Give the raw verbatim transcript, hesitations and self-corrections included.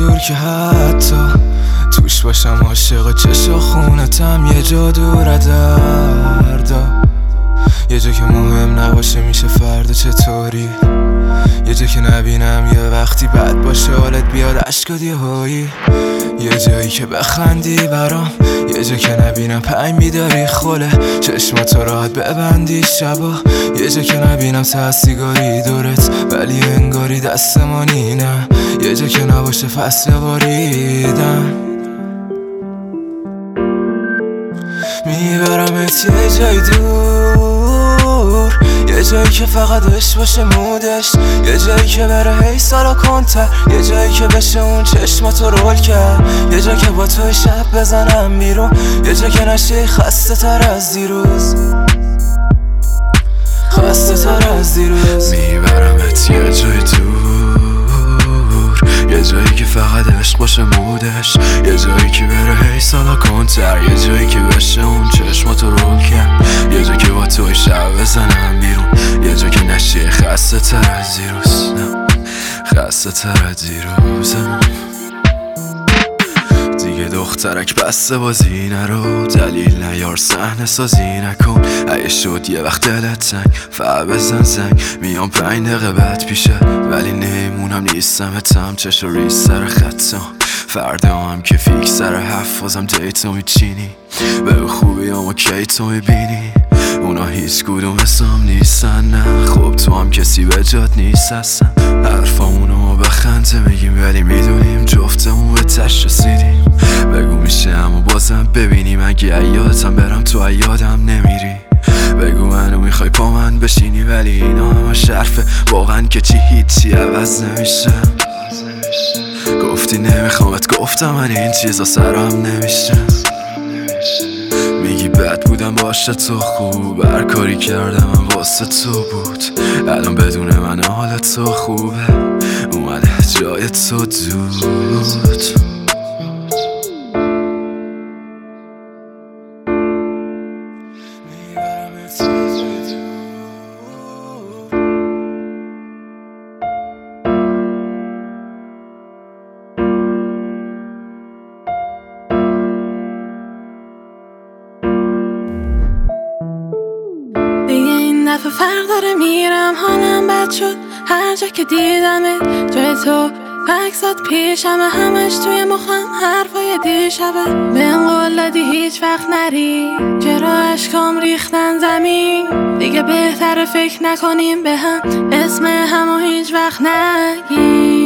دور که حتی توش باشم عاشق چش و خونتم، یه جا دور دردا، یه جا که مهم نباشه میشه فردا چطوری، یه جا که نبینم یه وقتی بد باشه حالت بیاد اشکات یه هایی، یه جایی که بخندی برام، یه جا که نبینم پنج میداری خوله چشماتو راحت ببندی شبا، یه جا که نبینم ته سیگاری دورت ولی انگاری دستمانی نه، یه جا که نباشه فصل باریدن. میبرمت یه جای دور، یه جایی که فقط عشق باشه مودش، یه جایی که بره هی سالا کنتر، یه جایی که بشه اون چشماتو رول کرد، یه جا که با توی شب بزنم بیرون، یه جا که نشه خسته تر از دیروز، خسته تر از دیروز. میبرمت یه جای دور، یه جایی که فقط عشق باشه مودش، یه جایی که بره هی سالا کنتر، یه جایی که بشه اون چشماتو رول کرد، یه جایی که با توی شب بزنم بیرون، یه جایی که نشی خسته تر از دیروز، نه خسته تر از دیروز. دیگه دخترک بسته بازی نرو، دلیل نیار صحنه سازی نکن، اگه شد یه وقت دلت تنگ فقط بزن زنگ، میام پنج دقیقه بعد پیشه ولی نمونم نیستم اتم چش و ریز سر خطم، فردا هم که فیکس سر هفت بازم دیتو میچینی، به خوبی اما کی تو میبینی، اونا هیچ کدوم حسام نیستن، نه خب تو هم کسی به جات نیست هستن، حرفامونو ما بخنده میگیم ولی میدونیم جفتمون به تش رسیدیم، بگو میشه اما بازم ببینیم، اگه ایادتم برم تو ایادم نمیری، بگو منو میخوای پا من بشینی ولی اینا همه شرفه واقعا که چی هیچی عوض نمیشه، گفتی نمیخوامت گفتم من این چیزا سرم نمیشه، میگی بد بودم باشه تو خوب، هر کاری کردم من واسه تو بود، الان بدون من حالت تو خوبه اومده جای تو دود. دفعه فرق داره میرم حالم بد شد، هر جا که دیدمت جای تو عکسات پیشمه، همش توی مخم حرفای دیشبه، بهم قول دادی هیچ وقت نری، چرا اشکام ریختن زمین، دیگه بهتره فکر نکنیم به هم، اسم همو هیچ وقت نگیم.